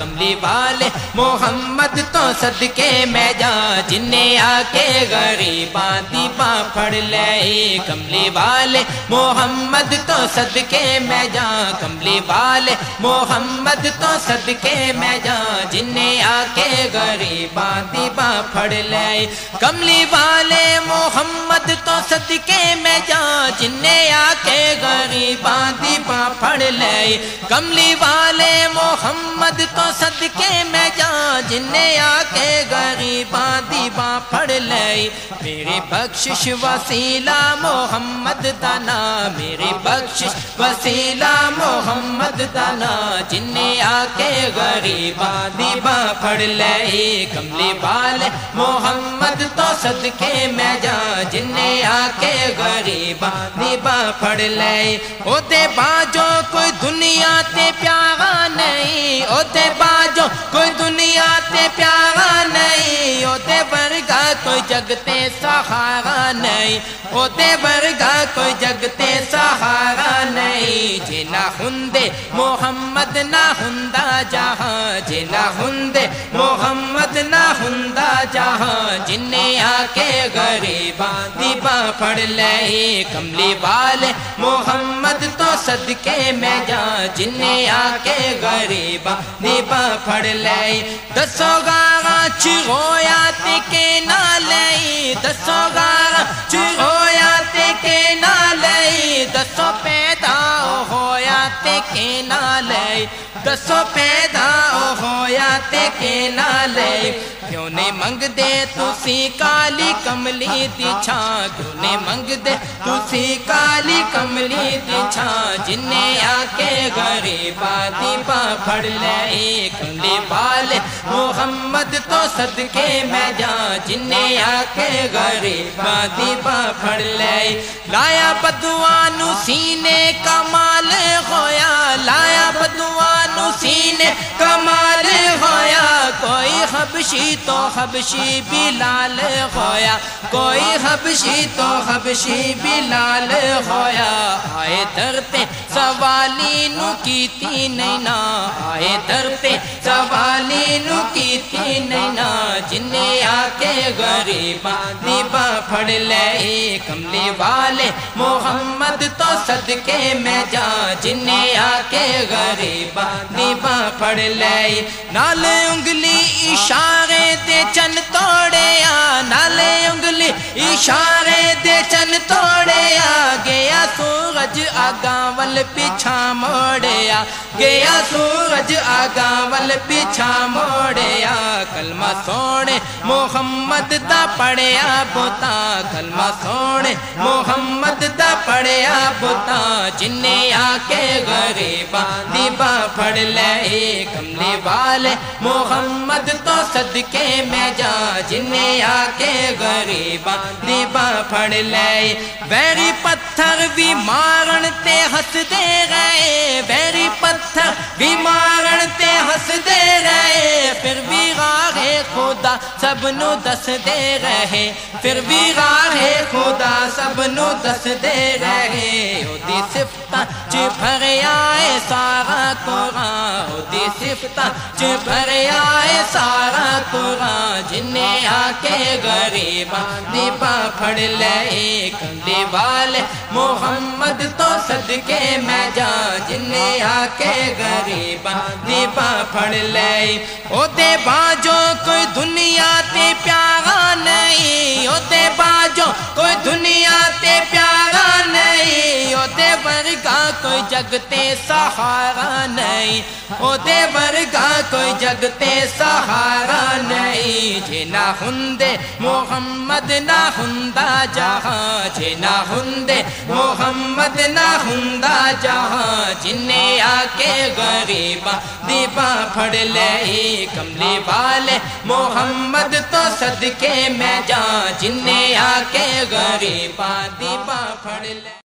کملی والے محمد تو صدقے میں جا جننے آ کے غریباں دی باں پھڑ لے کملی والے محمد تو صدقے میں جا کملی والے محمد تو صدقے میں جا جننے آ کے غریباں دی باں پھڑ لے کملی والے محمد تو صدقے میں جا جننے آ کے غریباں دی باں پھڑ لے کملی والے محمد تو صدقے میں جا جننے آ کے غریباں دی باں پھڑ لے میری بخشش وسیلہ محمد دا نام میری بخشش وسیلہ محمد دا نام جننے آ کے غریباں دی باں پھڑ لے کملی والے محمد تو صدقے میں جا جننے آ کے غریباں دی باں پھڑ لے او تے باجو کوئی دنیا تے پیارا نہیں او تے باجو کوئی دنیا تے پیارا نہیں او تے ورگا کوئی جگ تے سہارا نہیں او تے ورگا کوئی جگ تے سہارا نہیں جے نہ ہوندے محمد نہ ہوندا جہاں جے نہ ہوندے محمد نہ ہوندا جہاں جننے آ کے غریباں دی باں پھڑ لے کملی والے محمد تو صدقے میں جا جننے آ کے غریباں دی باں پھڑ لے دسو گارا چرویا تے کے نہ لے دسو گارا چرویا تے کے نہ لے دسو پیدا ہویا تے کے نہ لے دسو پیدا ہویا تے کے نہ لے کیوں نہیں منگ دے تسی کالی کملی دی چھاں کیوں نہیں منگ دے تسی کالی کملی دی چھاں جننے آ کے غریباں دی باں پھڑ لے کملی والے محمد تو صدقے میں جا جننے آ کے غریباں دی باں پھڑ لے لایا بدوانو سینے کمال ہویا لایا بدوانو سینے کمال ہویا کوئی حبشی تو حبشی بلال ہویا کوئی حبشی تو حبشی بلال ہویا آئے در تے سوالی نو کیتی نینا آئے در تے سوالی نو کیتی نینا جننے آ کے غریباں دی باں پھڑ لے کملی والے محمد تو صدقے میں جا جننے آ کے غریباں دی باں پھڑ لے نال انگلی اشارے دے چن توڑیا نالے انگلی اشارے دے چن توڑیا گیا سورج آگاں ول پیچھا موڑیا گیا سورج آگاں ول پیچھا موڑیا کلمہ سونے محمد دا پڑھیا بوتا کلمہ سونے محمد دا پڑھیا بوتا جننے آ کے غریباں دی باں پھڑ لے کملی والے محمد تو صدقے میں جا جننے آ کے غریباں دی باں پھڑ لے بیری پتھر بھی مارن تے ہس دے گئے بیری پتھر بھی مارن تے ہس دے رہے پھر بھی راہ خدا سب نو دس دے رہے پھر بھی راہ خدا سب نو دس دے رہے او دی صفتاں چ بھریا اے سارا قرآن او دی صفتاں چ بھریا اے سارا قرآن جننے آ کے غریباں دی باں پھڑ لے کملی والے محمد تو صدقے میں جا جننے آ کے غریباں دی باں پھڑ لے او دے باجو کوئی دنیا تے پیارا نہیں او دے باجو کوئی دنیا تے پیارا نہیں او دے ورگا کوئی جگ تے سہارا نہیں او دے ورگا کوئی جگ تے سہارا نہیں جے نہ ہوندے محمد نہ ہوندا جہاں جے نہ ہوندے محمد نہ ہوندا جہاں جننے آ کے غریباں دی باں پھڑ لے کملی والے محمد تو صدقے میں جا جننے آ کے غریباں دی باں پھڑ لے